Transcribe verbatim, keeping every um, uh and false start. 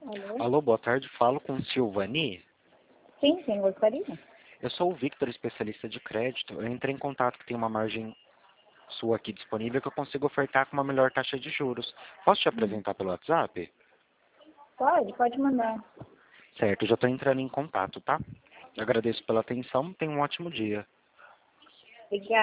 Alô? Alô, boa tarde. Falo com Silvani. Sim, sim, gostaria. Eu sou o Victor, especialista de crédito. Eu entrei em contato que tem uma margem sua aqui disponível que eu consigo ofertar com uma melhor taxa de juros. Posso te Hum. apresentar pelo WhatsApp? Pode, pode mandar. Certo, já estou entrando em contato, tá? Agradeço pela atenção. Tenha um ótimo dia. Obrigada.